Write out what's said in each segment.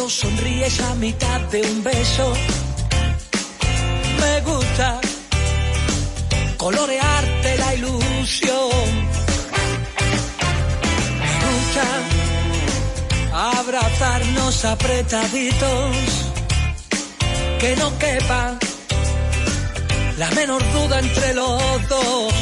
sonríes a mitad de un beso. Me gusta colorearte la ilusión. Me gusta abrazarnos apretaditos, que no quepa la menor duda entre los dos.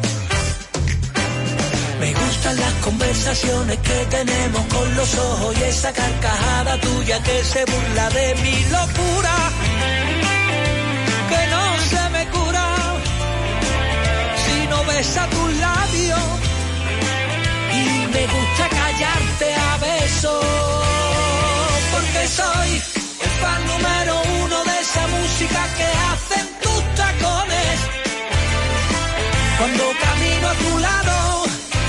Me gustan las conversaciones que tenemos con los ojos y esa carcajada tuya que se burla de mi locura, que no se me cura si no besa tus labios, y me gusta callarte a besos, porque soy el fan número uno de esa música que hacen tus tacones cuando camino a tu lado.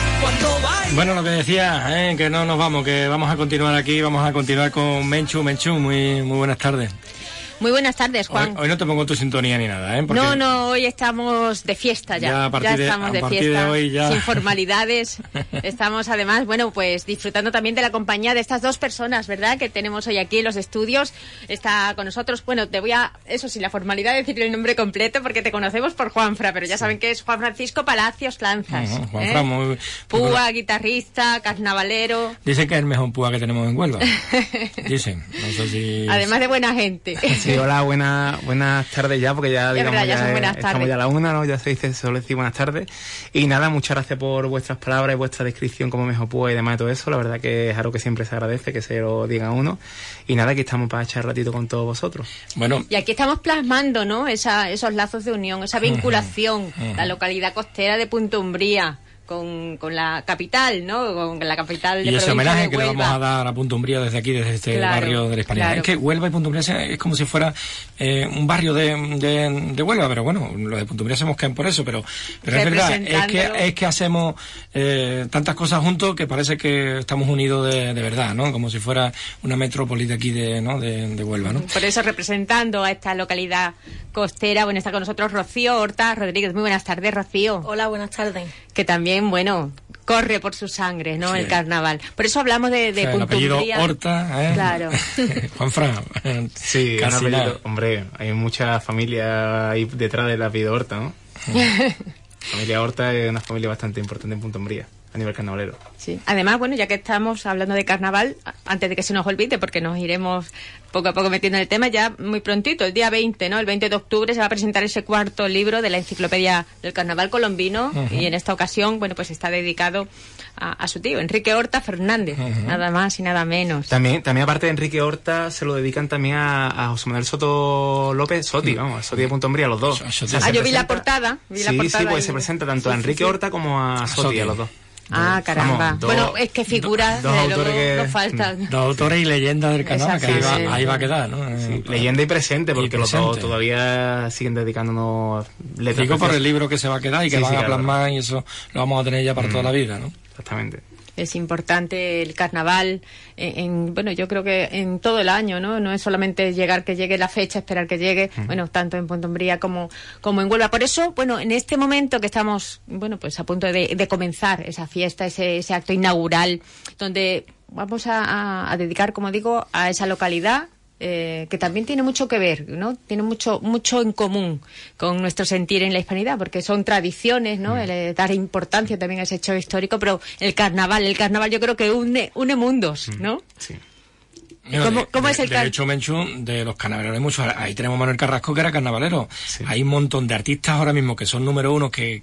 Bueno, lo que decía, que no nos vamos, que vamos a continuar aquí, vamos a continuar con Menchu. Muy buenas tardes. Muy buenas tardes, Juan. Hoy no te pongo tu sintonía ni nada, ¿eh? Porque no, hoy estamos de fiesta ya estamos de fiesta, de hoy ya... sin formalidades. Estamos además, bueno, pues disfrutando también de la compañía de estas dos personas, ¿verdad?, que tenemos hoy aquí en los estudios. Está con nosotros, bueno, te voy a, eso sí, la formalidad de decir el nombre completo, porque te conocemos por Juanfra, pero ya saben que es Juan Francisco Palacios Lanzas. Juanfra, muy... Púa, guitarrista, carnavalero. Dicen que es el mejor púa que tenemos en Huelva. Dicen, no sé si... Además de buena gente. Sí, hola, buenas tardes ya, porque ya digamos estamos ya a la una, ¿no? Ya se dice, solo decir buenas tardes. Y nada, muchas gracias por vuestras palabras y vuestra descripción como mejor puedo y demás de todo eso. La verdad que es algo que siempre se agradece, que se lo diga uno. Y nada, aquí estamos para echar ratito con todos vosotros. Bueno. Y aquí estamos plasmando, ¿no?, esos lazos de unión, esa vinculación, la localidad costera de Punta Umbría con la capital, ¿no?, con la capital de y ese homenaje que le vamos a Huelva. dar a Punta Umbría desde aquí, desde este barrio de la Hispanidad. Claro. Es que Huelva y Punta Umbría es como si fuera un barrio de Huelva, pero bueno, los de Punta Umbría se mosquean por eso, pero es verdad, es que hacemos tantas cosas juntos que parece que estamos unidos de verdad, ¿no?, como si fuera una metrópoli de aquí de Huelva, ¿no? Por eso, representando a esta localidad costera, bueno, está con nosotros Rocío Horta Rodríguez. Muy buenas tardes, Rocío. Hola, buenas tardes. Que también, bueno, corre por su sangre, ¿no?, sí, el carnaval. Por eso hablamos de Punta Umbría. Apellido Horta, Claro. Juanfran. Sí, apellido, hombre, hay mucha familia ahí detrás del apellido Horta, ¿no? Familia Horta es una familia bastante importante en Punta Umbría, a nivel carnavalero. Sí. Además, bueno, ya que estamos hablando de carnaval, antes de que se nos olvide, porque nos iremos poco a poco metiendo en el tema, ya muy prontito, el día 20, ¿no?, el 20 de octubre se va a presentar ese cuarto libro de la enciclopedia del carnaval colombino, y en esta ocasión, bueno, pues está dedicado a su tío, Enrique Horta Fernández, nada más y nada menos. También aparte de Enrique Horta, se lo dedican también a José Manuel Soto López, Soti, vamos, Soti de Punta Umbría, los dos. Yo vi la portada. Sí, pues se presenta tanto a Enrique Horta como a Soti, a los dos. Ah, caramba. Bueno, es que figuras no faltan. Dos autores y leyendas del carnaval, que ahí va a quedar, ¿no? Sí, leyenda y presente, porque los dos todavía siguen dedicándonos letras. Digo por el libro que se va a quedar y que van a plasmar, y eso lo vamos a tener ya para toda la vida, ¿no? Exactamente. Es importante el carnaval, bueno, yo creo que en todo el año, ¿no? No es solamente que llegue la fecha, esperar que llegue, bueno, tanto en Punta Umbría como en Huelva. Por eso, bueno, en este momento que estamos, bueno, pues a punto de comenzar esa fiesta, ese acto inaugural, donde vamos a dedicar, como digo, a esa localidad, que también tiene mucho que ver, ¿no? Tiene mucho en común con nuestro sentir en la hispanidad, porque son tradiciones, ¿no? El dar importancia también a ese hecho histórico, pero el carnaval yo creo que une mundos, ¿no? Sí. ¿Cómo es el carnaval? De hecho, Menchu, de los carnavaleros hay muchos. Ahí tenemos a Manuel Carrasco, que era carnavalero. Sí. Hay un montón de artistas ahora mismo que son número uno, que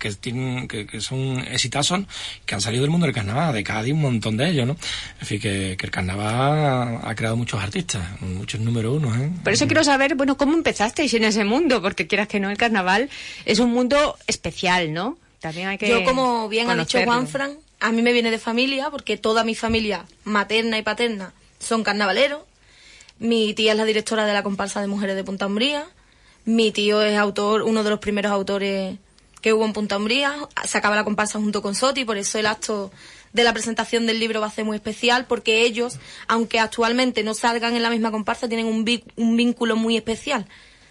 son exitazos, que han salido del mundo del carnaval, de Cádiz, un montón de ellos, ¿no? En fin, que el carnaval ha creado muchos artistas, muchos número uno, ¿eh? Por eso quiero saber, bueno, ¿cómo empezasteis en ese mundo? Porque quieras que no, el carnaval es un mundo especial, ¿no? También hay que Yo, como bien ha dicho Juanfran, a mí me viene de familia, porque toda mi familia materna y paterna son carnavaleros. Mi tía es la directora de la comparsa de mujeres de Punta Umbría. Mi tío es uno de los primeros autores que hubo en Punta Umbría. Sacaba la comparsa junto con Soti, por eso el acto de la presentación del libro va a ser muy especial, porque ellos, aunque actualmente no salgan en la misma comparsa, tienen un vínculo muy especial.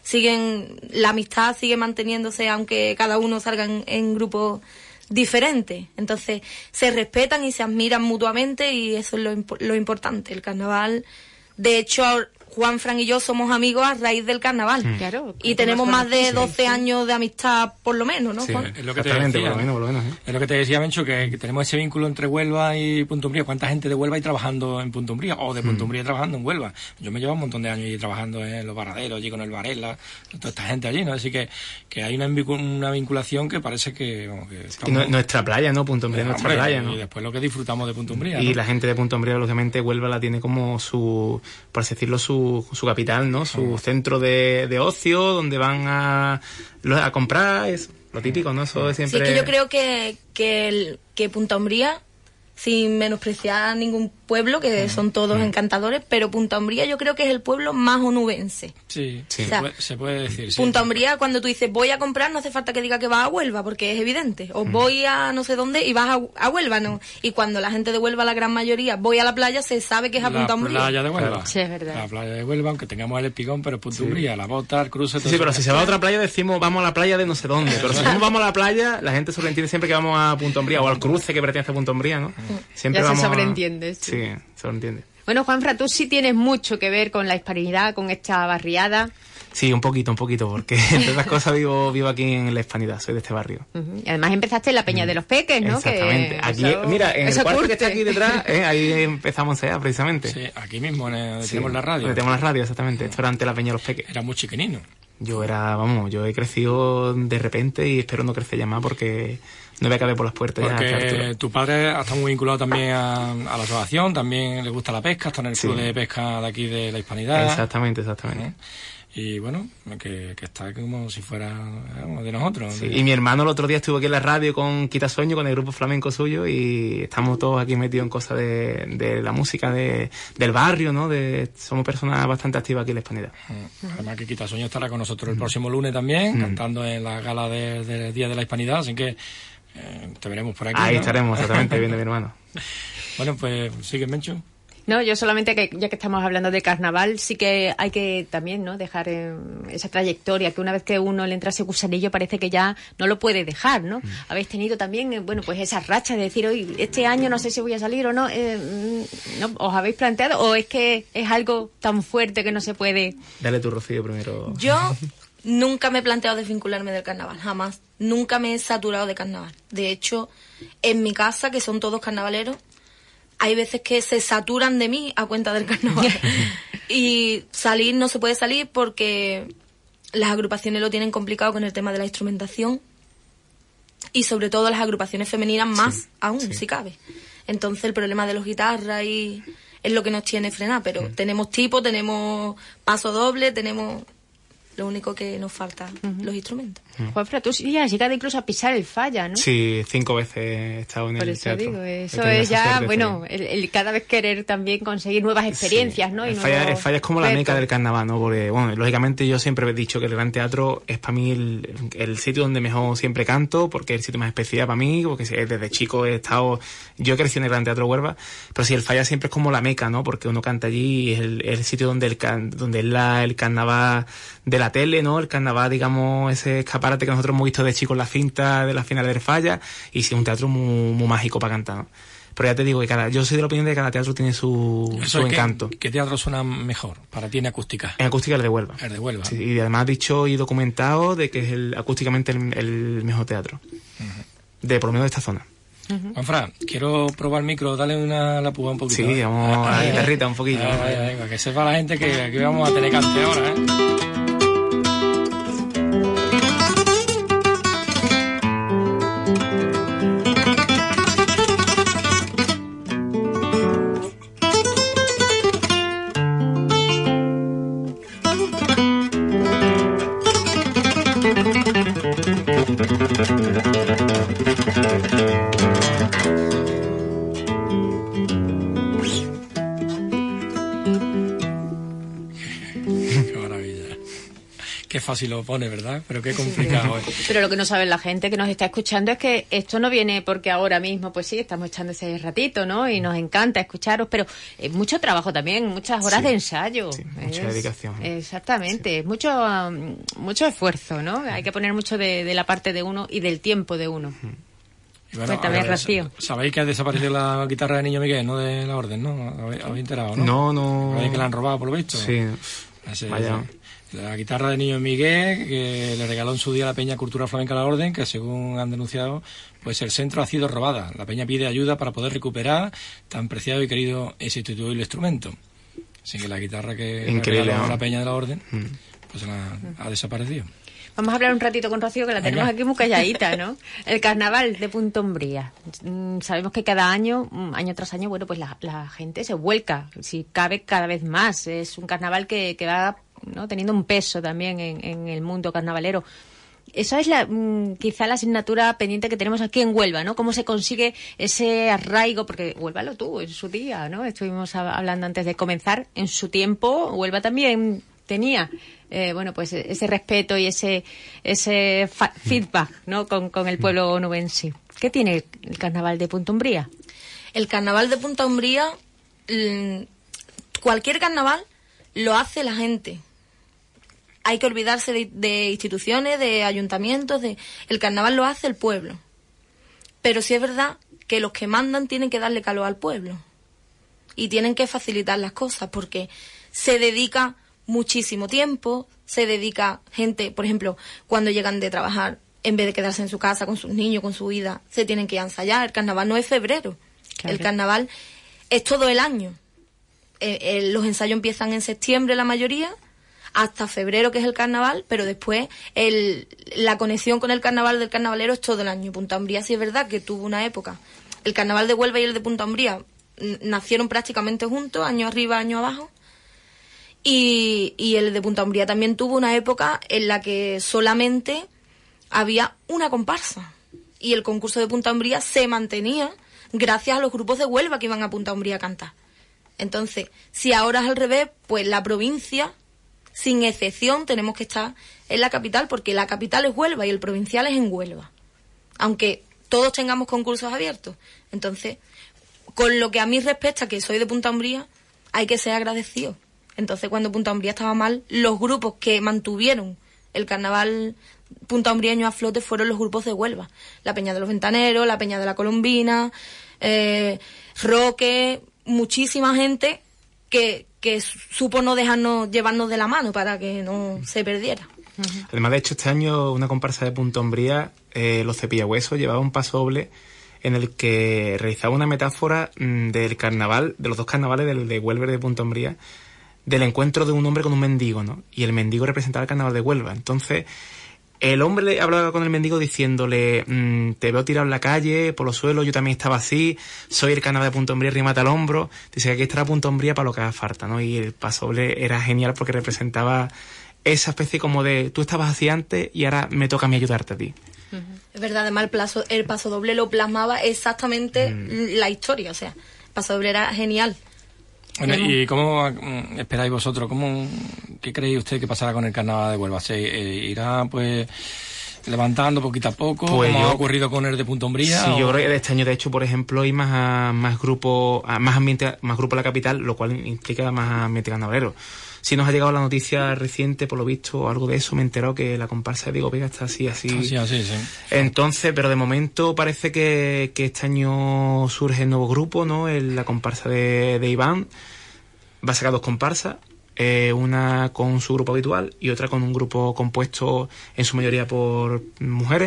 La amistad sigue manteniéndose, aunque cada uno salga en grupos diferentes. Entonces se respetan y se admiran mutuamente, y eso es lo importante. El carnaval De hecho, Juanfran y yo somos amigos a raíz del carnaval. Claro. Y tenemos más de 12 años de amistad, por lo menos, ¿no, Juan? Es lo que te decía, por lo menos. Es lo que te decía, Mencho, que tenemos ese vínculo entre Huelva y Punta Umbría. ¿Cuánta gente de Huelva hay trabajando en Punta Umbría? O de Punta Umbría trabajando en Huelva. Yo me llevo un montón de años allí trabajando en los Varaderos, allí con el Varela, toda esta gente allí, ¿no? Así que hay una vinculación que parece que... estamos... Y nuestra playa, ¿no? Punta Umbría es nuestra playa, ¿no? Y después lo que disfrutamos de Punta Umbría, y ¿no? la gente de Punta Umbría, lógicamente, Huelva la tiene como su, por así decirlo, su capital, ¿no? Su centro de ocio, donde van a comprar, eso, lo típico, ¿no? Eso siempre... Sí, que yo creo que Punta Umbría, sin menospreciar a ningún pueblo, que son todos encantadores, pero Punta Umbría yo creo que es el pueblo más onubense. Sí, o sea, se puede decir. Sí. Punta Umbría, cuando tú dices voy a comprar, no hace falta que diga que vas a Huelva, porque es evidente. O voy a no sé dónde y vas a Huelva, ¿no? Y cuando la gente de Huelva, la gran mayoría, voy a la playa, se sabe que es a Punta Umbría. La playa de Huelva. Claro. Sí, es verdad. La playa de Huelva, aunque tengamos el Espigón, pero es Punta Umbría, la Bota, el Cruce... Sí, pero si se va a otra playa decimos vamos a la playa de no sé dónde. Pero si vamos a la playa, la gente sobreentiende siempre que vamos a Punta Umbría o al cruce que pertenece a Punta Umbría, ¿no? Siempre ya vamos se sobreentiende. Sí, sobreentiende. Bueno, Juanfran, tú sí tienes mucho que ver con la hispanidad, con esta barriada. Sí, un poquito, porque entre otras cosas vivo aquí en la Hispanidad, soy de este barrio. Y además empezaste en la Peña de los Peques, ¿no? Exactamente. Aquí, mira, en el cuarto que está aquí detrás, ahí empezamos a precisamente. Sí, aquí mismo, donde tenemos la radio. Donde tenemos la radio, exactamente. Esto era ante la Peña de los Peques. Era muy chiquinino. Yo he crecido de repente y espero no crecer ya más porque no voy a caber por las puertas. Porque tu padre ha estado muy vinculado también a la asociación, también le gusta la pesca, está en el club de pesca de aquí de la Hispanidad. Exactamente. Y bueno, que está como si fuera de nosotros. Sí. Y mi hermano el otro día estuvo aquí en la radio con Quitasueño, con el grupo flamenco suyo, y estamos todos aquí metidos en cosas de la música del barrio, ¿no? Somos personas bastante activas aquí en la Hispanidad. Además que Quitasueño estará con nosotros el próximo lunes también, cantando en la gala del Día de la Hispanidad, así que te veremos por aquí. Ahí, ¿no? Estaremos, exactamente, viendo a mi hermano. Bueno, pues sigue, Mencho. No, yo solamente que ya que estamos hablando de carnaval, sí que hay que también, ¿no?, dejar esa trayectoria, que una vez que uno le entra ese gusanillo parece que ya no lo puede dejar, ¿no? Habéis tenido también, bueno, pues esa racha de decir, hoy este año no sé si voy a salir o no, ¿no? ¿Os habéis planteado o es que es algo tan fuerte que no se puede? Dale tu, Rocío, primero. Yo nunca me he planteado desvincularme del carnaval, jamás. Nunca me he saturado de carnaval. De hecho, en mi casa, que son todos carnavaleros, hay veces que se saturan de mí a cuenta del carnaval. Y salir no se puede salir porque las agrupaciones lo tienen complicado con el tema de la instrumentación. Y sobre todo las agrupaciones femeninas más aún, si cabe. Entonces el problema de los guitarras es lo que nos tiene frenar. Pero tenemos tipo, tenemos paso doble, tenemos... Lo único que nos falta, los instrumentos. Juanfran, tú sí has llegado incluso a pisar el Falla, ¿no? Sí, 5 veces he estado en el teatro. Digo, eso es ya, bueno, el cada vez querer también conseguir nuevas experiencias, ¿no? El Falla es como la meca del carnaval, ¿no? Porque, bueno, lógicamente yo siempre he dicho que el Gran Teatro es para mí el sitio donde mejor siempre canto, porque es el sitio más especial para mí, porque desde chico he crecido en el Gran Teatro Huelva, pero sí, el Falla siempre es como la meca, ¿no? Porque uno canta allí y es el sitio donde es el carnaval de la tele, ¿no? El carnaval, digamos, ese escaparate que nosotros hemos visto de chicos en la cinta de la final del Falla, y sí, un teatro muy mágico para cantar, ¿no? Pero ya te digo que yo soy de la opinión de que cada teatro tiene su encanto. ¿Qué teatro suena mejor para ti en acústica? En acústica el de Huelva. El de Huelva. Sí, y además dicho y documentado de que es acústicamente el mejor teatro. De por lo menos de esta zona. Juanfran, quiero probar el micro, dale la púa un poquito. Sí, vamos a la guitarrita un poquito. Venga, que sepa la gente que aquí vamos a tener cante ahora, ¿eh? Qué fácil lo pone, ¿verdad? Pero qué complicado es. Pero lo que no sabe la gente que nos está escuchando es que esto no viene porque ahora mismo, pues sí, estamos echando ese ratito, ¿no? Y nos encanta escucharos, pero es mucho trabajo también, muchas horas de ensayo. Sí, mucha dedicación. Exactamente, es mucho esfuerzo, ¿no? Hay que poner mucho de la parte de uno y del tiempo de uno. Bueno, cuéntame, Rocío. Sabéis que ha desaparecido la guitarra de Niño Miguel, no de la orden, ¿no? ¿Habéis enterado, no? No. ¿Sabéis que la han robado, por lo visto? Sí. Vaya. La guitarra de Niño Miguel, que le regaló en su día la Peña Cultura Flamenca a la Orden, que según han denunciado, pues el centro ha sido robada. La Peña pide ayuda para poder recuperar tan preciado y querido ese instituible instrumento. Así que la guitarra que regaló la Peña de la Orden, pues ha desaparecido. Vamos a hablar un ratito con Rocío, que la tenemos aquí muy calladita, ¿no? El carnaval de Punta Umbría. Sabemos que cada año tras año, bueno, pues la gente se vuelca, si cabe, cada vez más. Es un carnaval que va, ¿no?, teniendo un peso también en el mundo carnavalero. Esa es quizá la asignatura pendiente que tenemos aquí en Huelva, ¿no? Cómo se consigue ese arraigo, porque Huelva lo tuvo en su día, ¿no? Estuvimos hablando antes de comenzar. En su tiempo, Huelva también tenía pues ese respeto y ese feedback, ¿no?, con el pueblo onubense. ¿Qué tiene el carnaval de Punta Umbría? El carnaval de Punta Umbría, cualquier carnaval lo hace la gente. Hay que olvidarse de instituciones, de ayuntamientos, el carnaval lo hace el pueblo. Pero sí es verdad que los que mandan tienen que darle calor al pueblo y tienen que facilitar las cosas, porque se dedica muchísimo tiempo, se dedica gente, por ejemplo, cuando llegan de trabajar, en vez de quedarse en su casa con sus niños, con su vida, se tienen que ir a ensayar. El carnaval no es febrero, claro. El carnaval es todo el año. Los ensayos empiezan en septiembre la mayoría, hasta febrero, que es el carnaval, pero después la conexión con el carnaval del carnavalero es todo el año. Punta Umbría sí es verdad que tuvo una época. El carnaval de Huelva y el de Punta Umbría nacieron prácticamente juntos, año arriba, año abajo. Y el de Punta Umbría también tuvo una época en la que solamente había una comparsa. Y el concurso de Punta Umbría se mantenía gracias a los grupos de Huelva que iban a Punta Umbría a cantar. Entonces, si ahora es al revés, pues la provincia, sin excepción, tenemos que estar en la capital, porque la capital es Huelva y el provincial es en Huelva. Aunque todos tengamos concursos abiertos. Entonces, con lo que a mí respecta, que soy de Punta Umbría, hay que ser agradecido. Entonces, cuando Punta Umbría estaba mal, los grupos que mantuvieron el carnaval puntaumbrieño a flote fueron los grupos de Huelva. La Peña de los Ventaneros, la Peña de la Colombina, Roque, muchísima gente que supo no dejarnos llevarnos de la mano para que no se perdiera. Además, de hecho, este año una comparsa de Punta Umbría, los Cepillahuesos, llevaba un paso doble en el que realizaba una metáfora del carnaval, de los dos carnavales, del de Huelva y de Punta Umbría, del encuentro de un hombre con un mendigo, ¿no? Y el mendigo representaba el carnaval de Huelva. Entonces, el hombre le hablaba con el mendigo diciéndole, te veo tirado en la calle, por los suelos, yo también estaba así, soy el carnaval de Punta Umbría, rímate al hombro. Dice que aquí estará Punta Umbría para lo que haga falta, ¿no? Y el pasoble era genial porque representaba esa especie como de, tú estabas así antes y ahora me toca a mí ayudarte a ti. Es verdad, además el pasodoble lo plasmaba exactamente la historia, o sea, el pasodoble era genial. Bueno, ¿y cómo esperáis vosotros? ¿Qué creéis usted que pasará con el carnaval de Huelva? ¿Se irá, pues, levantando poquito a poco, pues como ha ocurrido con el de Punta Umbría? Sí, yo creo que este año, de hecho, por ejemplo, hay más grupos, más ambiente, más grupo en la capital, lo cual implica más ambiente carnavalero. Si nos ha llegado la noticia reciente, por lo visto, o algo de eso, me he enterado que la comparsa de Diego Vega está así. Sí. Entonces, pero de momento parece que este año surge un nuevo grupo, ¿no? La comparsa de Iván va a sacar dos comparsas, una con su grupo habitual y otra con un grupo compuesto en su mayoría por mujeres.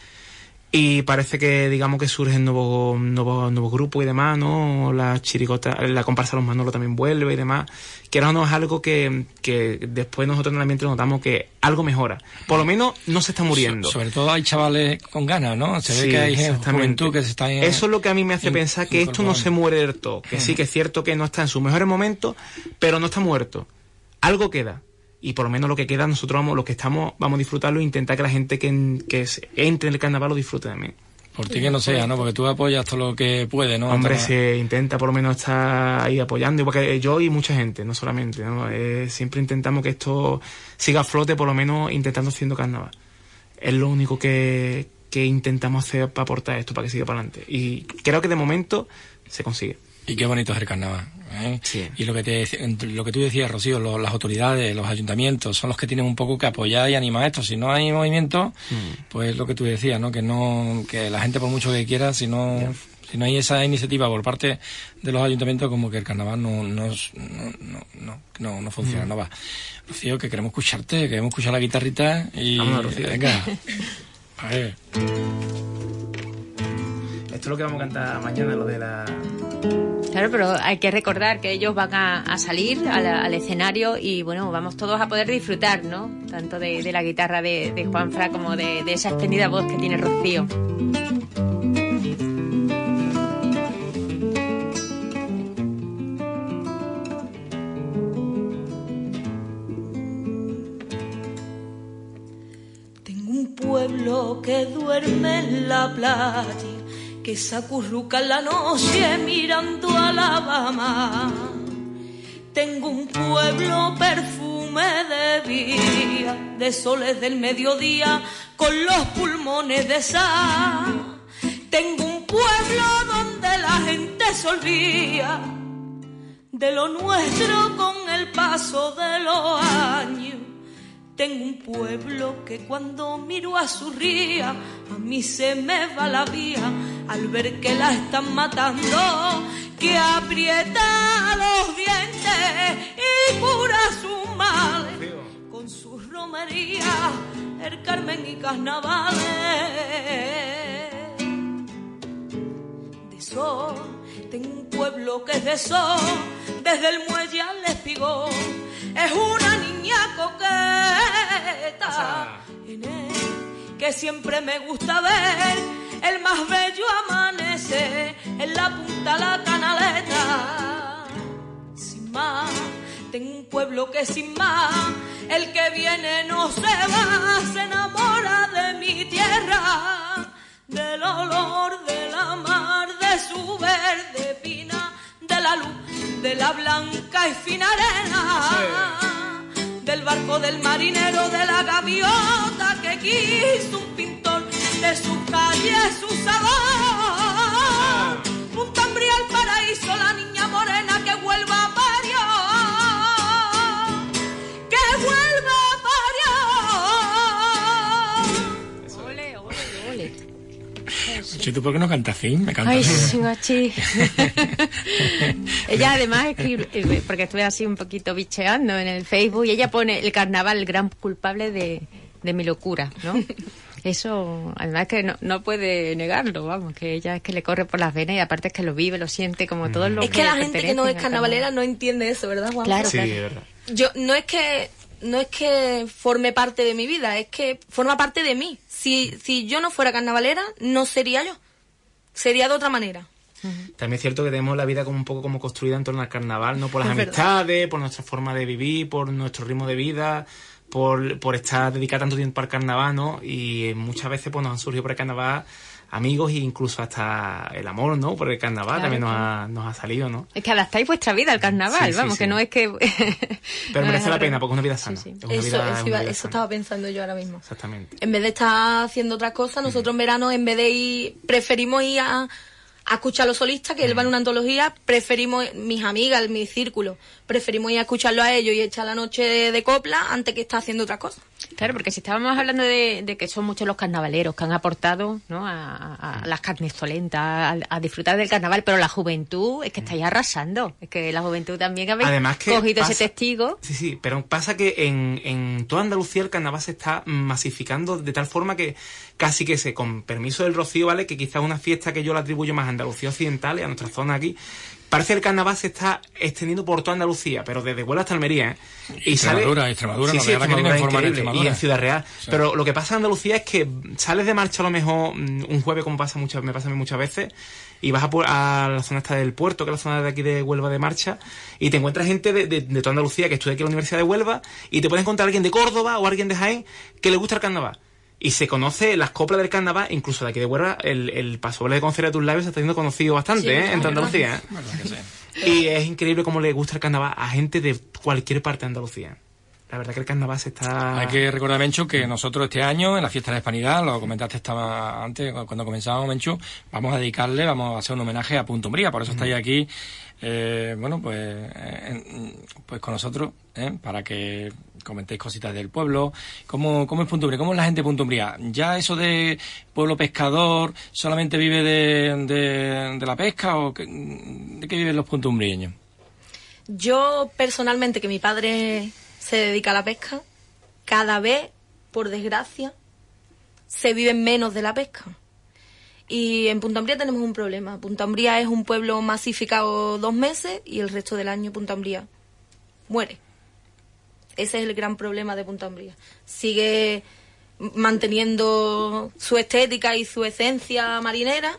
Y parece que, digamos, que surgen nuevos grupos y demás, ¿no? La chirigota, la comparsa Los Manolos también vuelve y demás. Que ahora no es algo que después nosotros en el ambiente notamos que algo mejora. Por lo menos no se está muriendo. Sobre todo hay chavales con ganas, ¿no? Se ve que hay juventud que se está... Eso es lo que a mí me hace pensar que esto no se muere del todo. Que sí, que es cierto que no está en sus mejores momentos, pero no está muerto. Algo queda. Y por lo menos lo que queda, nosotros vamos a disfrutarlo e intentar que la gente que entre en el carnaval lo disfrute también. Por ti que no sea, ¿no? Porque tú apoyas todo lo que puede, ¿no? Hombre, se intenta por lo menos estar ahí apoyando, porque yo y mucha gente, no solamente, ¿no? Siempre intentamos que esto siga a flote, por lo menos intentando haciendo carnaval. Es lo único que intentamos hacer para aportar esto, para que siga para adelante. Y creo que de momento se consigue. Y qué bonito es el carnaval. Sí. Y lo que tú decías, Rocío, las autoridades, los ayuntamientos son los que tienen un poco que apoyar y animar esto. Si no hay movimiento, pues lo que tú decías, ¿no? Que la gente, por mucho que quiera, si no hay esa iniciativa por parte de los ayuntamientos, como que el carnaval no funciona, no va. Rocío, que queremos escucharte, queremos escuchar la guitarrita y... Vamos, Rocío. Venga. A ver. Esto es lo que vamos a cantar mañana, lo de la... Claro, pero hay que recordar que ellos van a salir al escenario y, bueno, vamos todos a poder disfrutar, ¿no? Tanto de la guitarra de Juanfra como de esa espléndida voz que tiene Rocío. Tengo un pueblo que duerme en la playa, que se acurruca en la noche mirando a Alabama. Tengo un pueblo perfume de vía, de soles del mediodía, con los pulmones de sal. Tengo un pueblo donde la gente se olvida de lo nuestro con el paso de los años. Tengo un pueblo que cuando miro a su ría, a mí se me va la vía al ver que la están matando, que aprieta los dientes y cura sus males con sus romerías, el Carmen y carnavales. De sol, tengo un pueblo que es de sol, desde el muelle al espigón. Es una niña coqueta en él, que siempre me gusta ver el más bello amanecer en la punta la canaleta. Sin más, tengo un pueblo que sin más, el que viene no se va, se enamora de mi tierra, del olor de la mar, de su verde pina, de la luz de la blanca y fina arena, del barco del marinero, de la gaviota que quiso un pintor, de sus calles, su sabor. Puntambría al paraíso, la niña morena que vuelva a Parió, que vuelva a Parió. Ole, ole, ole. Sí, ¿tú por qué no cantas así? Me cantas. Ay, sí, machi. Ella además escribe, porque estuve así un poquito bicheando en el Facebook, y ella pone el carnaval el gran culpable de mi locura, ¿no? Eso, además que no puede negarlo, vamos, que ella es que le corre por las venas y aparte es que lo vive, lo siente como todos los... Es que la gente que no es carnavalera no entiende eso, ¿verdad, Juan? Claro, sí, claro. es verdad. Yo, no es que forme parte de mi vida, es que forma parte de mí. Si yo no fuera carnavalera, no sería yo. Sería de otra manera. También es cierto que tenemos la vida como un poco como construida en torno al carnaval, ¿no? Por las amistades, por nuestra forma de vivir, por nuestro ritmo de vida, por estar dedicado tanto tiempo al carnaval, ¿no? Y muchas veces pues nos han surgido por el carnaval amigos e incluso hasta el amor, ¿no? Por el carnaval, claro, también nos ha salido, ¿no? Es que adaptáis vuestra vida al carnaval, sí, vamos, sí, que no es que... Pero merece la pena porque es una vida sana. Sí, sí. Eso estaba pensando yo ahora mismo. Exactamente. En vez de estar haciendo otras cosas, nosotros en verano, en vez de ir, preferimos ir a escuchar a los solistas, que él va en una antología, preferimos, mis amigas, mi círculo, preferimos ir a escucharlo a ellos y echar la noche de copla antes que estar haciendo otra cosa. Claro, porque si estábamos hablando de que son muchos los carnavaleros que han aportado, ¿no? a las carnestolentas, a disfrutar del carnaval, pero la juventud es que estáis arrasando, es que la juventud también habéis cogido ese testigo. Sí, pero pasa que en toda Andalucía el carnaval se está masificando de tal forma que casi que con permiso del Rocío, ¿vale? Que quizás una fiesta que yo la atribuyo más a Andalucía Occidental y a nuestra zona aquí, parece que el carnaval se está extendiendo por toda Andalucía, pero desde Huelva hasta Almería, ¿eh? Y Extremadura, sí, Extremadura, increíble, y en Ciudad Real. Sí. Pero lo que pasa en Andalucía es que sales de marcha a lo mejor un jueves, como me pasa a mí muchas veces, y vas a la zona esta del puerto, que es la zona de aquí de Huelva de marcha, y te encuentras gente de toda Andalucía que estudia aquí en la Universidad de Huelva, y te puedes encontrar alguien de Córdoba o alguien de Jaén que le gusta el carnaval. Y se conoce las coplas del carnaval, incluso de aquí de Huelva, el pasodoble de Concierto de tus labios se está siendo conocido bastante, sí, en toda Andalucía. Verdad que sí. Y es increíble cómo le gusta el carnaval a gente de cualquier parte de Andalucía. la verdad que el carnaval se está... Hay que recordar, Menchu, que nosotros este año, en la fiesta de la Hispanidad, lo comentaste antes, cuando comenzábamos, Menchu, vamos a hacer un homenaje a Punta Umbría, por eso estáis aquí, pues con nosotros, para que comentéis cositas del pueblo. ¿Cómo es Punta Umbría? ¿Cómo es la gente de Punta Umbría? ¿Ya eso de pueblo pescador solamente vive de la pesca o de qué viven los puntumbrieños? Yo, personalmente, que mi padre se dedica a la pesca, cada vez, por desgracia, se vive menos de la pesca. Y en Punta Umbría tenemos un problema. Punta Umbría es un pueblo masificado 2 meses y el resto del año Punta Umbría muere. Ese es el gran problema de Punta Umbría. Sigue manteniendo su estética y su esencia marinera,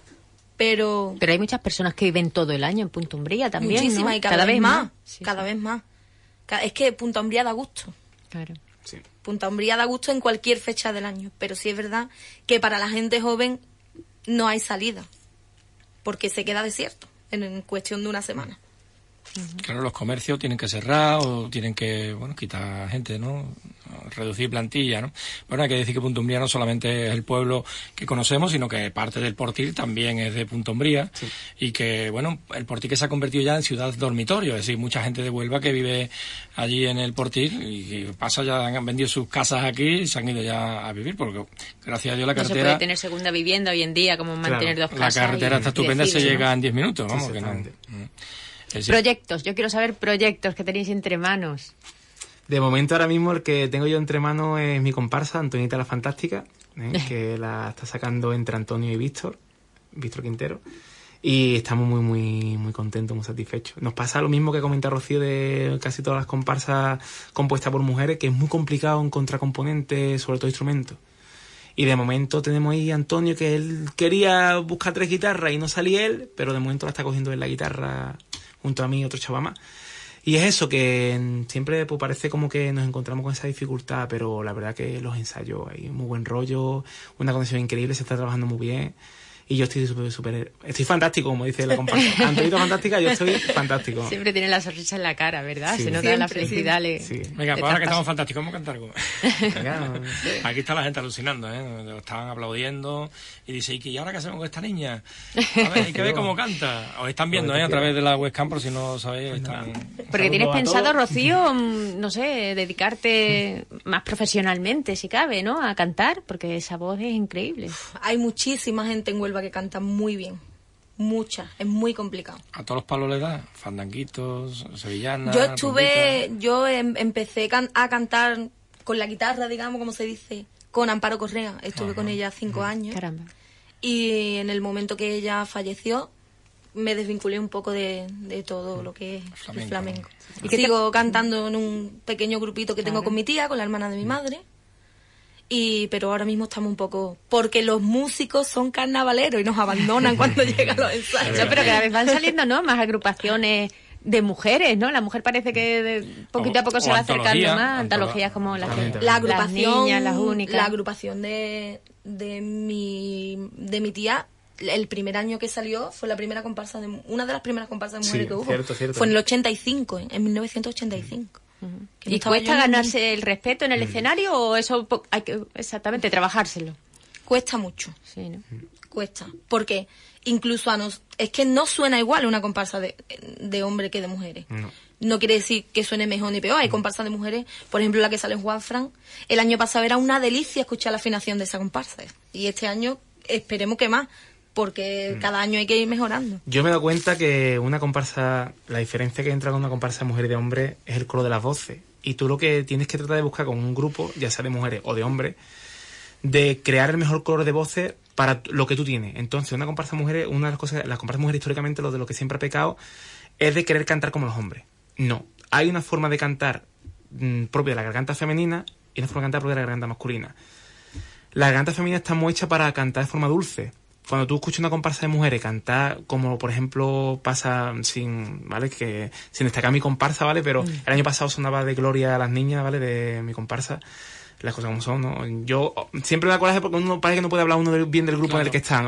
pero hay muchas personas que viven todo el año en Punta Umbría también, muchísimas, ¿no? Y cada vez más. Sí, cada vez más. Es que Punta Umbría da gusto. Claro. Sí. Punta Umbría da gusto en cualquier fecha del año, pero sí es verdad que para la gente joven no hay salida, porque se queda desierto en cuestión de una semana. Claro, los comercios tienen que cerrar o tienen que, quitar gente, ¿no? Reducir plantilla, ¿no? Bueno, hay que decir que Punta Umbría no solamente es el pueblo que conocemos, sino que parte del Portil también es de Punta Umbría. Sí. Y que, el Portil que se ha convertido ya en ciudad dormitorio, es decir, mucha gente de Huelva que vive allí en el Portil y que han vendido sus casas aquí y se han ido ya a vivir, porque gracias a Dios la carretera... No se puede tener segunda vivienda hoy en día, como mantener dos casas. La carretera está estupenda, se llega en 10 minutos, vamos, sí, que no... Proyectos, yo quiero saber proyectos que tenéis entre manos. De momento, ahora mismo, el que tengo yo entre manos es mi comparsa, Antonita la Fantástica, que la está sacando entre Antonio y Víctor Quintero, y estamos muy, muy, muy contentos, muy satisfechos. Nos pasa lo mismo que comenta Rocío de casi todas las comparsas compuestas por mujeres, que es muy complicado encontrar componentes, sobre todo instrumentos. Y de momento tenemos ahí a Antonio, que él quería buscar 3 guitarras y no salía él, pero de momento la está cogiendo él la guitarra junto a mí y otro chaval más. Y es eso, que siempre pues parece como que nos encontramos con esa dificultad, pero la verdad que los ensayos hay muy buen rollo, una conexión increíble, se está trabajando muy bien. Y yo estoy estoy fantástico, como dice la comparsa. Antonito Fantástica, yo estoy fantástico. Siempre tiene la sonrisa en la cara, ¿verdad? Sí. Se nota la felicidad. Sí. Venga, pues ahora que estamos fantásticos, vamos a cantar algo. Venga, aquí está la gente alucinando, ¿eh? Estaban aplaudiendo y dice, ¿y ahora qué hacemos con esta niña? A ver, hay que ver cómo canta. Os están viendo, a través de la webcam, por si no lo sabéis. Porque tienes pensado, Rocío, no sé, dedicarte más profesionalmente, si cabe, ¿no? A cantar, porque esa voz es increíble. Hay muchísima gente en Huelva que canta muy bien, mucha, es muy complicado. ¿A todos los palos le da? Fandanguitos, sevillanas... Yo empecé a cantar con la guitarra, digamos, como se dice, con Amparo Correa. Estuve con ella 5 años. Caramba. Y en el momento que ella falleció, me desvinculé un poco de todo lo que es el flamenco. Y que sigo cantando en un pequeño grupito que tengo con mi tía, con la hermana de mi madre. Pero ahora mismo estamos un poco... Porque los músicos son carnavaleros y nos abandonan cuando llegan los ensayos. No, pero cada vez van saliendo, ¿no?, más agrupaciones de mujeres, ¿no? La mujer parece que poquito a poco se va acercando más. Antologías como la agrupación, las niñas, las únicas. La agrupación de mi tía, el primer año que salió, fue una de las primeras comparsas de mujeres que hubo. Cierto. Fue en el 85, en 1985. ¿Y cuesta ganarse el respeto en el escenario o eso hay que exactamente trabajárselo? Cuesta mucho. Sí, ¿no? Cuesta. Porque incluso es que no suena igual una comparsa de hombre que de mujeres. No quiere decir que suene mejor ni peor. Hay comparsas de mujeres, por ejemplo la que sale en Juanfran. El año pasado era una delicia escuchar la afinación de esa comparsa. Y este año esperemos que más, porque cada año hay que ir mejorando. Yo me he dado cuenta que una comparsa, la diferencia que entra con una comparsa de mujer y de hombre es el color de las voces. Y tú lo que tienes que tratar de buscar con un grupo, ya sea de mujeres o de hombres, de crear el mejor color de voces para lo que tú tienes. Entonces, una comparsa de mujeres, una de las cosas, las comparsas de mujeres históricamente, lo de lo que siempre ha pecado, es de querer cantar como los hombres. No. Hay una forma de cantar propia de la garganta femenina y una forma de cantar propia de la garganta masculina. La garganta femenina está muy hecha para cantar de forma dulce. Cuando tú escuchas una comparsa de mujeres cantar, como por ejemplo pasa sin destacar mi comparsa, ¿vale? Pero el año pasado sonaba de Gloria a las niñas, ¿vale? De mi comparsa, las cosas como son, ¿no? Yo siempre me da coraje porque uno parece que no puede hablar uno bien del grupo en el que está, ¿no?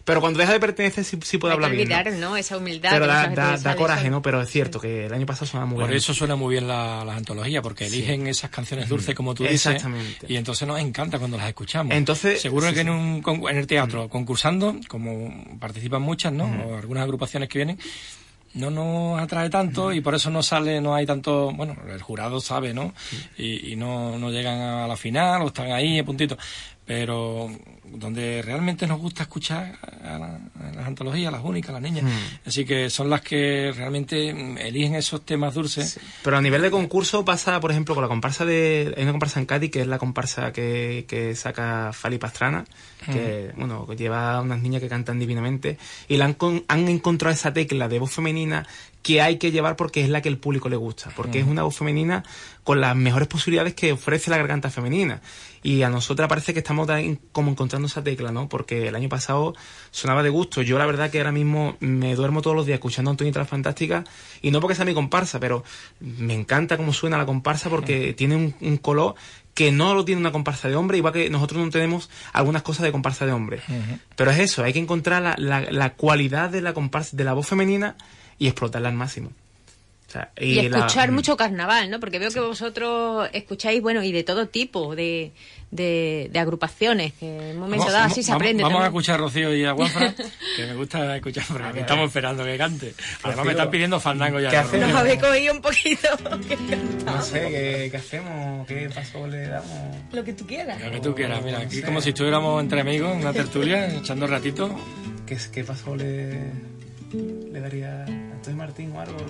Pero cuando deja de pertenecer sí puede hablar bien, ¿no? Esa humildad. Pero da coraje, ¿no? Pero es cierto que el año pasado suena muy bien. Por eso suena muy bien las antologías, porque eligen esas canciones dulces, como tú dices. Exactamente. Y entonces nos encanta cuando las escuchamos. Entonces, seguro que en el teatro, concursando, como participan muchas, ¿no? O algunas agrupaciones que vienen, no nos atrae tanto y por eso no hay tanto, bueno, el jurado sabe, ¿no? Y no llegan a la final o están ahí a puntito. Pero donde realmente nos gusta escuchar a las antologías, a las únicas, a las niñas. Así que son las que realmente eligen esos temas dulces. Sí. Pero a nivel de concurso pasa, por ejemplo, con la comparsa hay una comparsa en Cádiz, que es la comparsa que saca Fali Pastrana, que bueno, que lleva a unas niñas que cantan divinamente, y han encontrado esa tecla de voz femenina que hay que llevar porque es la que el público le gusta, porque es una voz femenina con las mejores posibilidades que ofrece la garganta femenina. Y a nosotras parece que estamos como encontrando esa tecla, ¿no? Porque el año pasado sonaba de gusto. Yo la verdad que ahora mismo me duermo todos los días escuchando a Antoñita la Fantástica, y no porque sea mi comparsa, pero me encanta cómo suena la comparsa porque tiene un color que no lo tiene una comparsa de hombre, igual que nosotros no tenemos algunas cosas de comparsa de hombre. Pero es eso, hay que encontrar la cualidad de la comparsa, de la voz femenina, y explotarla al máximo. O sea, y escuchar mucho carnaval, ¿no? Porque veo que vosotros escucháis, bueno, y de todo tipo de agrupaciones, que en un momento dado así se aprende. Vamos a escuchar a Rocío y a Juanfran, que me gusta escuchar, porque estamos esperando que cante. Además me están pidiendo fandango ya. Nos habéis cogido un poquito. No sé, ¿qué hacemos? ¿Qué paso le damos? Lo que tú quieras. Lo que tú quieras, mira, aquí como si estuviéramos entre amigos, en una tertulia, echando ratito. ¿Qué paso le daría a Antonio Martín o algo?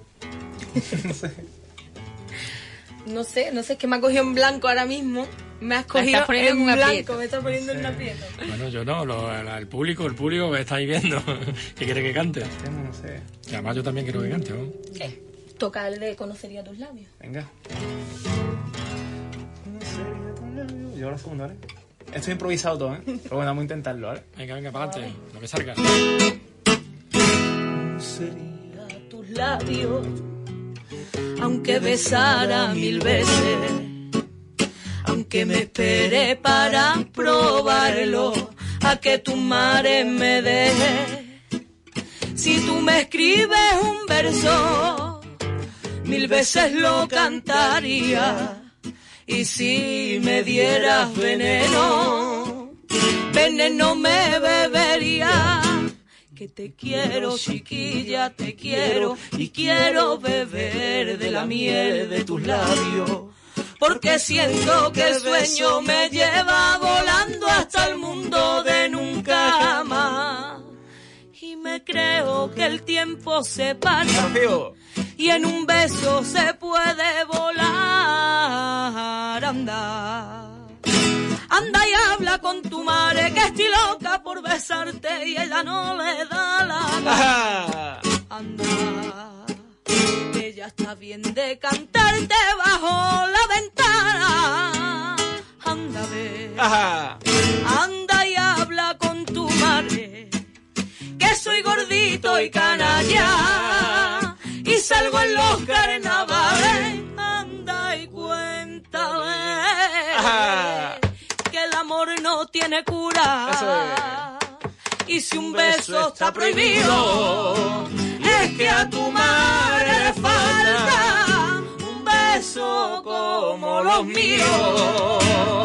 No sé, es que me ha cogido en blanco ahora mismo. Me has cogido en blanco, me estás poniendo en un aprieto. Bueno, yo no, el público que está ahí viendo, que quiere que cante. No sé. Y además yo también quiero que cante, ¿no? ¿Qué? Toca el de Conocería tus labios. Venga. Conocería tus labios. Yo la segunda, ¿vale? Esto es improvisado todo, ¿eh? Pero bueno, vamos a intentarlo, ¿vale? Venga, para adelante, lo que salga. Conocería tus labios, aunque besara 1000 veces, aunque me espere para probarlo, a que tu madre me deje. Si tú me escribes un verso, 1000 veces lo cantaría. Y si me dieras veneno, veneno me bebería. Que te quiero, chiquilla, te quiero, y quiero beber de la miel de tus labios. Porque siento que el sueño me lleva volando hasta el mundo de nunca más. Y me creo que el tiempo se para y en un beso se puede volar. Anda y habla con tu madre, que estoy loca por besarte y ella no le da la gana. Anda, ella está bien de cantarte bajo la ventana. Anda, ve. Anda y habla con tu madre, que soy gordito y canalla y salgo en los carnavales. Anda y cuéntale que el amor no tiene cura. Y si un beso está prohibido, es que a tu madre le falta un beso como los míos.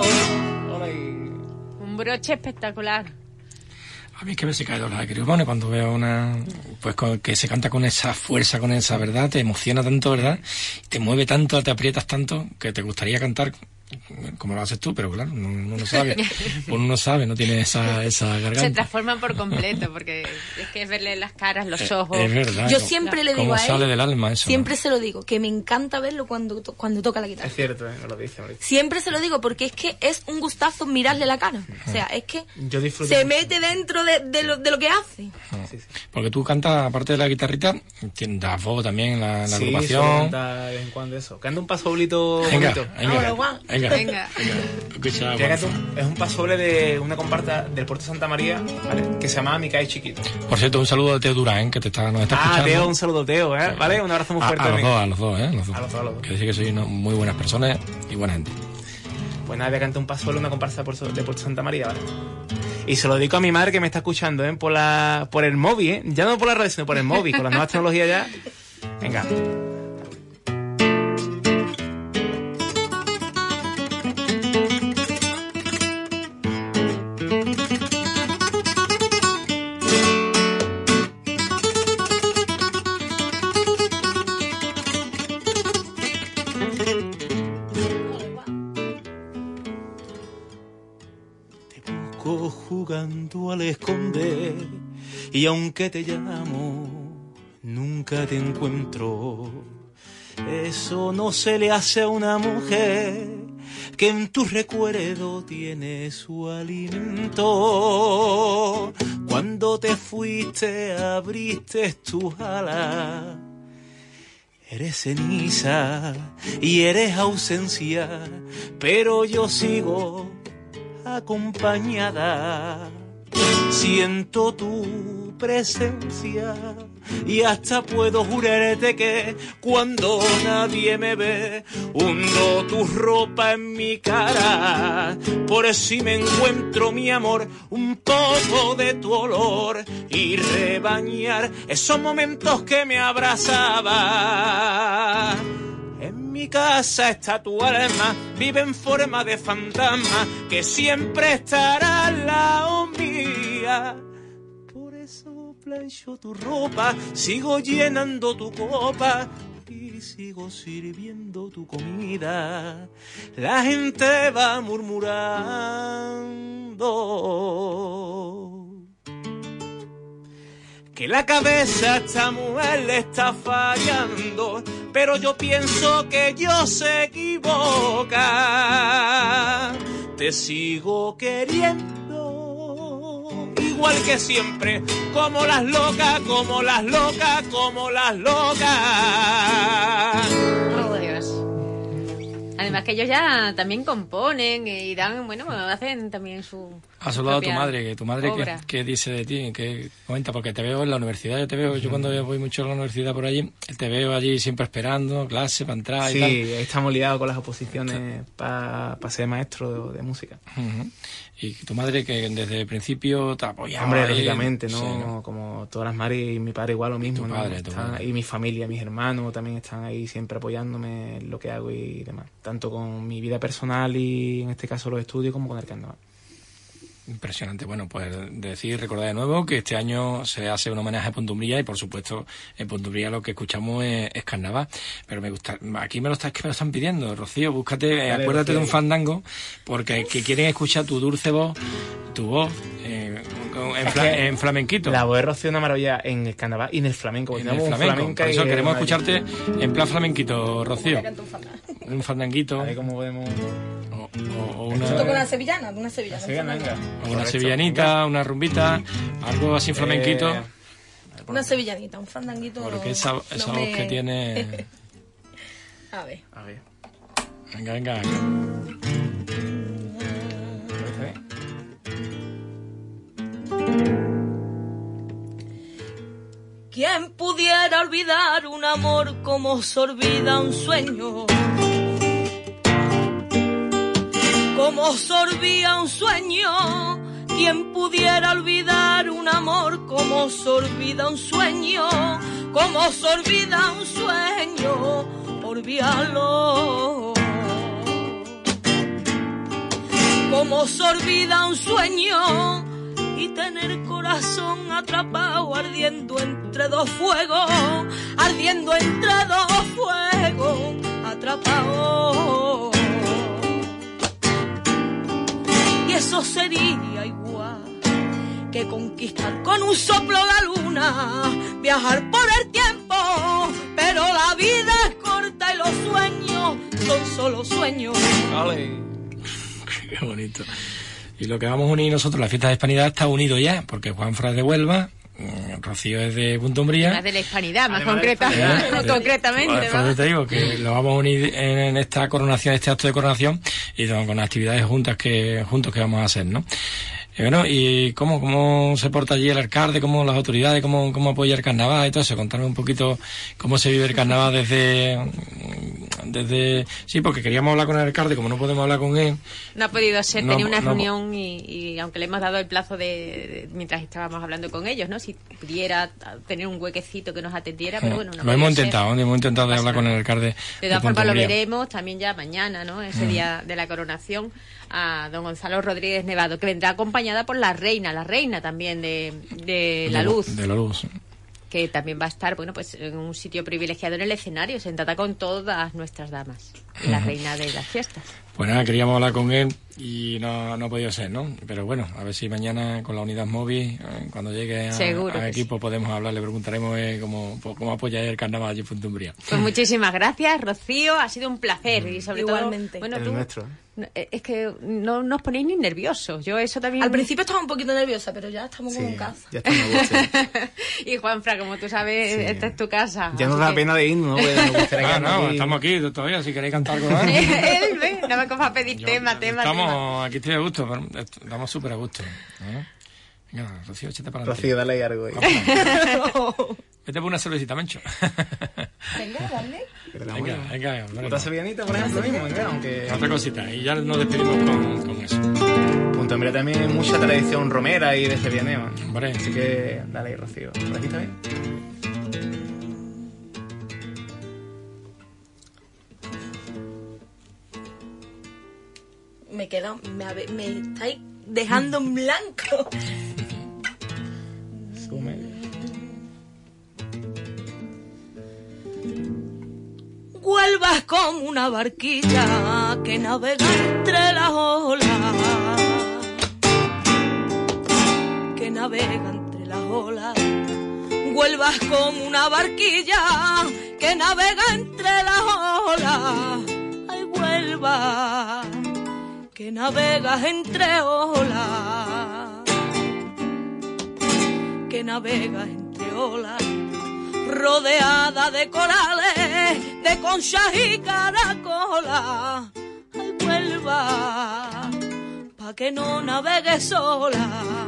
Un broche espectacular. A mí es que me se caen los lagrimones cuando veo una, pues que se canta con esa fuerza, con esa verdad, te emociona tanto, ¿verdad? Te mueve tanto, te aprietas tanto, que te gustaría cantar como lo haces tú, pero claro, uno no sabe. Uno no sabe, no tiene esa garganta. Se transforman por completo, porque es que es verle las caras, los ojos. Es verdad. Yo siempre le digo a él, sale del alma eso, siempre se lo digo, que me encanta verlo cuando toca la guitarra. Es cierto, me lo dice. Siempre se lo digo, porque es que es un gustazo mirarle la cara. O sea, es que se mete dentro de lo que hace. Sí. Porque tú cantas, aparte de la guitarrita, das voz también en la agrupación. Sí, canta de vez en cuando eso. Canta un pasoblito bonito. Venga. Escucha, es un pasoble de una comparsa del Puerto de Santa María, ¿vale? Que se llama Mi Cae Chiquito. Por cierto, un saludo a Teo Durán, que nos está escuchando. Teo, un saludo Teo, ¿eh? ¿Vale? Un abrazo muy fuerte. A los dos. Que decir que sois muy buenas personas y buena gente. Pues nada, voy a cantar un pasoble, una comparsa de Puerto de Santa María, ¿vale? Y se lo dedico a mi madre que me está escuchando, por el móvil, ya no por la red, sino por el móvil, con las nuevas tecnologías ya. Venga. Jugando al esconder y aunque te llamo nunca te encuentro. Eso no se le hace a una mujer que en tu recuerdo tiene su alimento. Cuando te fuiste abriste tus alas. Eres ceniza y eres ausencia, pero yo sigo acompañada. Siento tu presencia y hasta puedo jurarte que cuando nadie me ve hundo tu ropa en mi cara, por si me encuentro, mi amor, un poco de tu olor y rebañar esos momentos que me abrazaba. En mi casa está tu alma, vive en forma de fantasma, que siempre estará al lado mía. Por eso plancho tu ropa, sigo llenando tu copa y sigo sirviendo tu comida. La gente va murmurando que la cabeza a esta mujer le está fallando, pero yo pienso que Dios se equivoca. Te sigo queriendo igual que siempre, como las locas, como las locas, como las locas. Oh, Dios. Además que ellos ya también componen y dan, bueno, hacen también su... Has hablado de tu madre, ¿qué dice de ti? ¿Qué comenta? Porque te veo en la universidad, yo cuando voy mucho a la universidad por allí, te veo allí siempre esperando, clase para entrar y tal. Sí, estamos liados con las oposiciones para ser maestro de música. Uh-huh. Y tu madre que desde el principio te apoyaba. Hombre, lógicamente, ¿no? Sí, ¿no? Como todas las madres, y mi padre igual lo mismo, tu padre. Y mi familia, mis hermanos también están ahí siempre apoyándome en lo que hago y demás. Tanto con mi vida personal y en este caso los estudios como con el carnaval. Impresionante. Bueno, pues recordar de nuevo que este año se hace un homenaje a Pontumbría y por supuesto en Pontumbría lo que escuchamos es carnaval. Pero me gusta, aquí me lo están pidiendo, Rocío, búscate, acuérdate de un fandango, porque que quieren escuchar tu dulce voz, tu voz en flamenquito. La voz de Rocío es una maravilla en el carnaval y en el flamenco. En el flamenco. Por eso queremos escucharte en plan flamenquito, Rocío. Un fandanguito. A ver cómo podemos... O una sevillana, una sevillanita, una rumbita, algo así flamenquito. Una sevillanita, un fandanguito. Porque esa voz que tiene... A ver. Venga. ¿Quién pudiera olvidar un amor como se olvida un sueño? Como sorbía un sueño, ¿quién pudiera olvidar un amor como sorbida un sueño? Como sorbida un sueño, olvídalo. Como sorbida un sueño y tener corazón atrapado ardiendo entre dos fuegos, atrapado. Eso sería igual que conquistar con un soplo la luna, viajar por el tiempo, pero la vida es corta y los sueños son solo sueños. Vale. Qué bonito. Y lo que vamos a unir nosotros, la fiesta de Hispanidad está unido ya, porque Juanfran es de Huelva, Rocío es de Pontumbría. Más de la Hispanidad, más concretamente. Pues te digo que lo vamos a unir en esta coronación, este acto de coronación, y con actividades juntos que vamos a hacer, ¿no? Y bueno, ¿y cómo se porta allí el alcalde, cómo las autoridades, cómo apoya el carnaval y todo eso? Contarme un poquito cómo se vive el carnaval desde Sí, porque queríamos hablar con el alcalde, como no podemos hablar con él. No ha podido ser, tenía una reunión y aunque le hemos dado el plazo de mientras estábamos hablando con ellos, ¿no? Si pudiera tener un huequecito que nos atendiera, pero bueno, no. Lo hemos intentado de hablar con el alcalde. De todas formas lo veremos también ya mañana, ¿no? Ese día de la coronación, a don Gonzalo Rodríguez Nevado, que vendrá acompañada por la reina también de la Luz. De la Luz. Que también va a estar, bueno, pues en un sitio privilegiado en el escenario, sentada con todas nuestras damas, la reina de las fiestas. Pues nada, queríamos hablar con él y no ha podido ser, ¿no? Pero bueno, a ver si mañana con la unidad móvil, cuando llegue a equipo, podemos hablar, le preguntaremos cómo apoya el carnaval allí en Punta Umbría. Pues muchísimas gracias, Rocío, ha sido un placer y sobre igualmente. Todo, bueno, el nuestro. Es que no nos ponéis ni nerviosos. Yo eso también. Al principio estaba un poquito nerviosa, pero ya estamos como en casa. Ya estamos a gusto. Y Juanfra, como tú sabes, esta es tu casa. Ya nos da pena de irnos, ¿no? Estamos aquí todavía, si queréis cantar con él. Él, ¿ves? No me cojas a pedir tema. Aquí estoy a gusto, estamos súper a gusto. Venga, Rocío, échate para adelante. Rocío, dale ahí algo. Vete por una cervecita, Mencho. Venga, dale. Venga. Otra sevillanita, por ejemplo, mismo, aunque... Otra cosita, y ya nos despedimos con eso. Punta Umbría también hay mucha tradición romera y de sevillaneo. Hombre. Así que dale ahí, Rocío. ¿Por aquí está bien? Me estáis dejando en blanco. Sume. Huelva es como una barquilla que navega entre las olas. Que navega entre las olas. Huelva es como una barquilla que navega entre las olas. Ay, Huelva, que navegas entre olas, que navegas entre olas, rodeada de corales, de conchas y caracolas. Ay, Huelva, pa' que no navegues sola.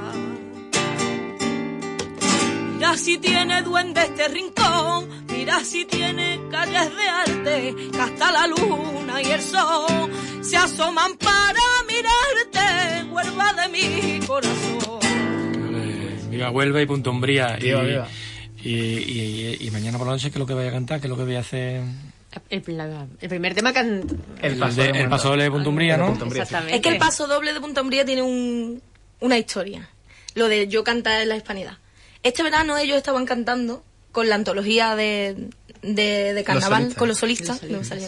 Mira si tiene duende este rincón, mira si tiene calles de arte, que hasta la luna y el sol se asoman para mirarte, Huelva de mi corazón. Viva Huelva y Punta Umbría. Viva. Y mañana por la noche, ¿qué es lo que voy a cantar? ¿Qué es lo que voy a hacer? El primer tema el paso doble de Punta Umbría, ¿no? Exactamente. Es que el paso doble de Punta Umbría tiene una historia. Lo de yo cantar en la Hispanidad. Este verano ellos estaban cantando con la antología de carnaval, con los solistas.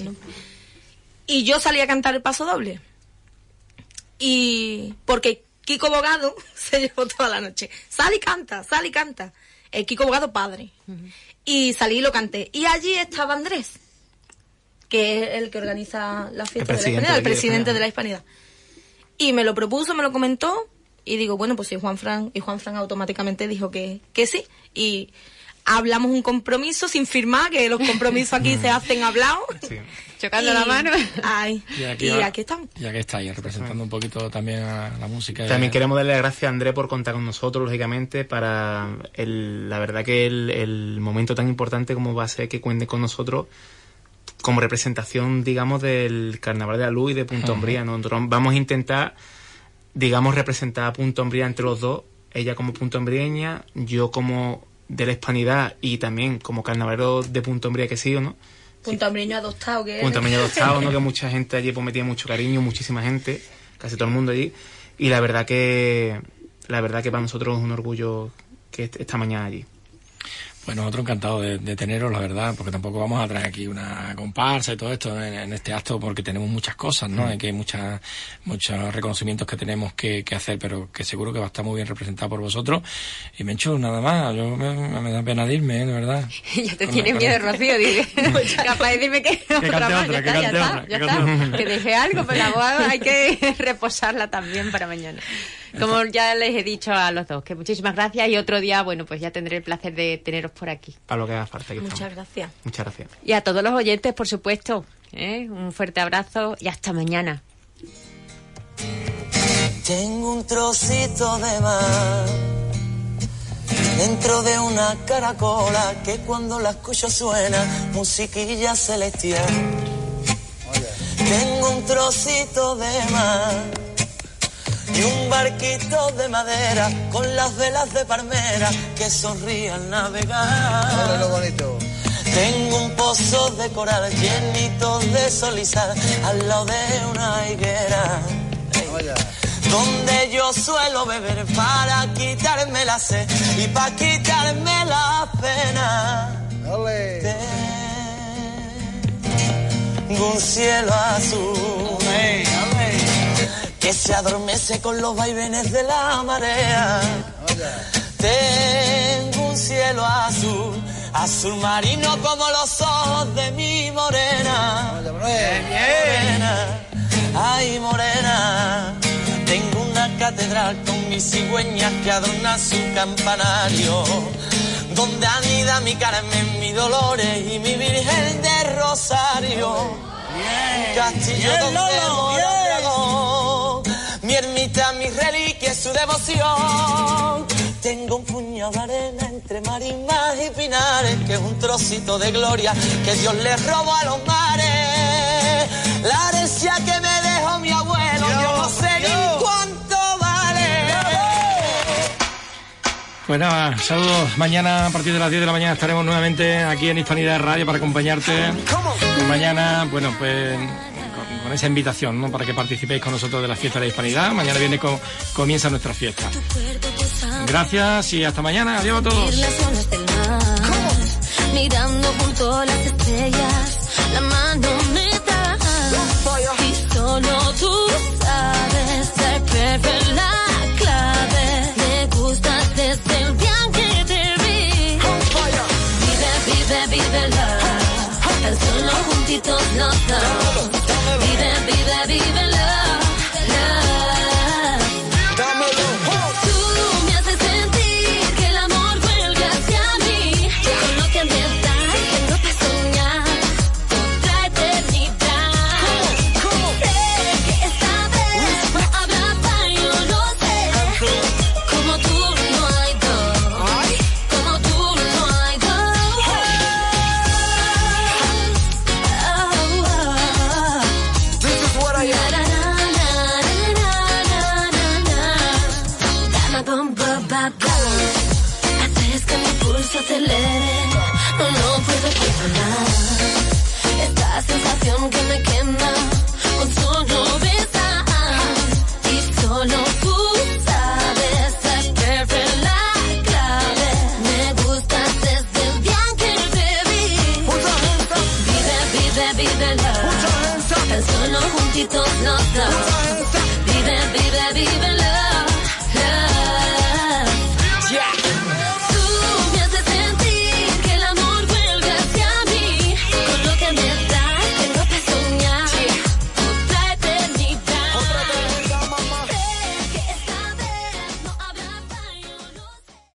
Y yo salí a cantar el paso doble. Y porque Kiko Bogado se llevó toda la noche. Sal y canta. El Kiko Bogado padre. Y salí y lo canté. Y allí estaba Andrés, que es el que organiza la fiesta de la Hispanidad, el presidente de la Hispanidad. Y me lo propuso, me lo comentó. Y digo, bueno, pues sí, Juanfran. Y Juanfran automáticamente dijo que sí. Y hablamos un compromiso sin firmar, que los compromisos aquí se hacen hablados. Sí. Chocando la mano. Ay, y aquí estamos. Y aquí está, representando un poquito también a la música. También queremos darle las gracias a Andrés por contar con nosotros, lógicamente, para la verdad que el momento tan importante como va a ser que cuente con nosotros como representación, digamos, del Carnaval de la Luz y de Punta Umbría. Nosotros vamos a intentar, digamos, representar a Punta Umbría entre los dos, ella como puntaumbrieña, yo como de la Hispanidad y también como carnavalero de Punta Umbría que he sido, ¿no? Puntaumbrieño adoptado, que Puntaumbrieño adoptado, ¿no? Que mucha gente allí pues metía mucho cariño, muchísima gente, casi todo el mundo allí, y la verdad que para nosotros es un orgullo que esta mañana allí. Bueno, nosotros encantados de teneros, la verdad, porque tampoco vamos a traer aquí una comparsa y todo esto en este acto, porque tenemos muchas cosas, ¿no? Hay que muchos reconocimientos que tenemos que hacer, pero que seguro que va a estar muy bien representado por vosotros. Y Mencho, nada más, yo me da pena de irme, de verdad. Ya te tienes miedo, Rocío, dije. Capaz de decirme que otra más, ya está. Que deje algo, pero la voz hay que reposarla también para mañana. Como ya les he dicho a los dos, que muchísimas gracias, y otro día, bueno, pues ya tendré el placer de teneros por aquí. Para lo que haga falta. Muchas gracias. Muchas gracias. Y a todos los oyentes, por supuesto, un fuerte abrazo y hasta mañana. Tengo un trocito de mar dentro de una caracola que cuando la escucho suena musiquilla celestial. Tengo un trocito de mar y un barquito de madera con las velas de palmera que sonríe al navegar. Mira lo bonito. Tengo un pozo de coral llenito de sol y sal al lado de una higuera, donde yo suelo beber para quitarme la sed y para quitarme la pena. Tengo un cielo azul que se adormece con los vaivenes de la marea. Tengo un cielo azul, azul marino como los ojos de mi morena. Morena, ay morena. Tengo una catedral con mis cigüeñas que adorna su campanario, donde anida mi Carmen, mi Dolores y mi Virgen de Rosario. Castillo donde mora un dragón, mi ermita, mi reliquia, su devoción. Tengo un puñado de arena entre marismas y pinares, que es un trocito de gloria que Dios le robó a los mares. La herencia que me dejó mi abuelo, yo no sé ni cuánto vale. Pues nada, saludos. Mañana a partir de las 10 de la mañana estaremos nuevamente aquí en Hispanidad Radio para acompañarte. Mañana, bueno, pues con esa invitación, ¿no?, para que participéis con nosotros de la fiesta de la Hispanidad. Mañana viene comienza nuestra fiesta. Gracias y hasta mañana. Adiós a todos. Mirando junto a las estrellas, la mano me da y solo tú sabes ser perfecta la clave. Me gustas desde el día que te vi. Vive, vive, vívela, tan solo juntitos los dos. Vive, vive, vívela. Haces que mi pulso acelere, no puedo controlar esta sensación que me quema con solo besar. Y solo tú sabes ser perfecta la clave. Me gustas desde el día que te vi. Vive, vive, vívela, tan solo juntitos los dos. Vive, vive, vive.